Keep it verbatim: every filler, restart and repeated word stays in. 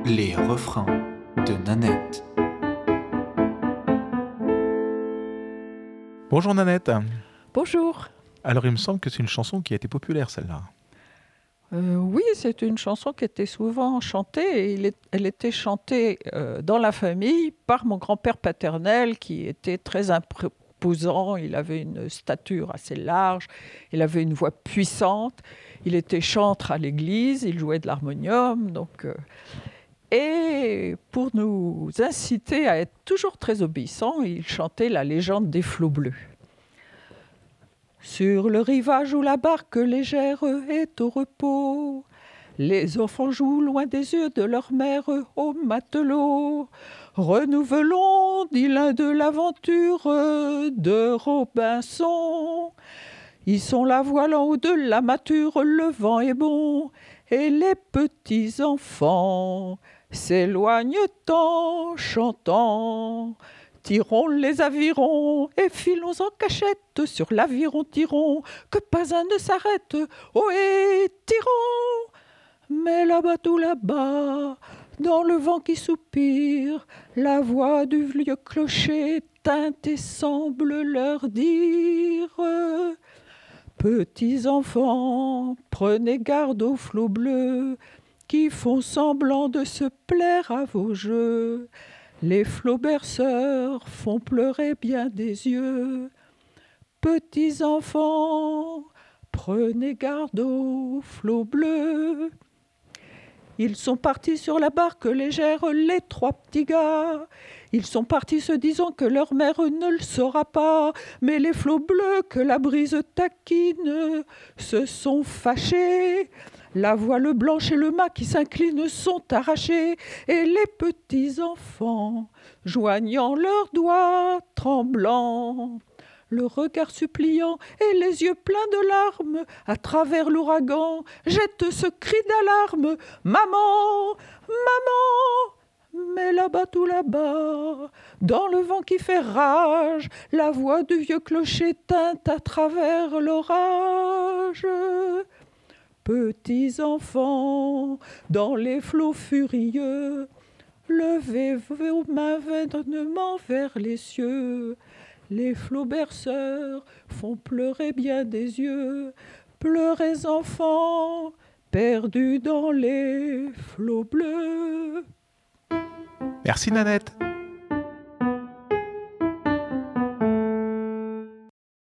Les refrains de Nanette. Bonjour Nanette. Bonjour. Alors il me semble que c'est une chanson qui a été populaire celle-là. Euh, oui, c'est une chanson qui était souvent chantée et il est- elle était chantée euh, dans la famille par mon grand-père paternel qui était très imposant. Il avait une stature assez large, il avait une voix puissante, il était chantre à l'église, il jouait de l'harmonium. Donc, euh, et pour nous inciter à être toujours très obéissants, il chantait la légende des flots bleus. Sur le rivage où la barque légère est au repos, les enfants jouent loin des yeux de leur mère au matelot. Renouvelons, dit l'un de l'aventure de Robinson. Ils sont la voile en haut de la mâture, le vent est bon, et les petits enfants s'éloignent en chantant. Tirons les avirons et filons en cachette sur l'aviron tirons, que pas un ne s'arrête. Ohé, tirons! Mais là-bas, tout là-bas, dans le vent qui soupire, la voix du vieux clocher teinte et semble leur dire: petits enfants, prenez garde aux flots bleus qui font semblant de se plaire à vos jeux. Les flots berceurs font pleurer bien des yeux. Petits enfants, prenez garde aux flots bleus. Ils sont partis sur la barque légère, les trois petits gars. Ils sont partis se disant que leur mère ne le saura pas. Mais les flots bleus que la brise taquine se sont fâchés. La voile blanche et le mât qui s'incline sont arrachés. Et les petits enfants, joignant leurs doigts tremblants, le regard suppliant et les yeux pleins de larmes, à travers l'ouragan, jette ce cri d'alarme: maman, maman! Mais là-bas, tout là-bas, dans le vent qui fait rage, la voix du vieux clocher teinte à travers l'orage. Petits enfants, dans les flots furieux, levez vos mains vainement vers les cieux. Les flots berceurs font pleurer bien des yeux. Pleurez enfants, perdus dans les flots bleus. Merci Nanette.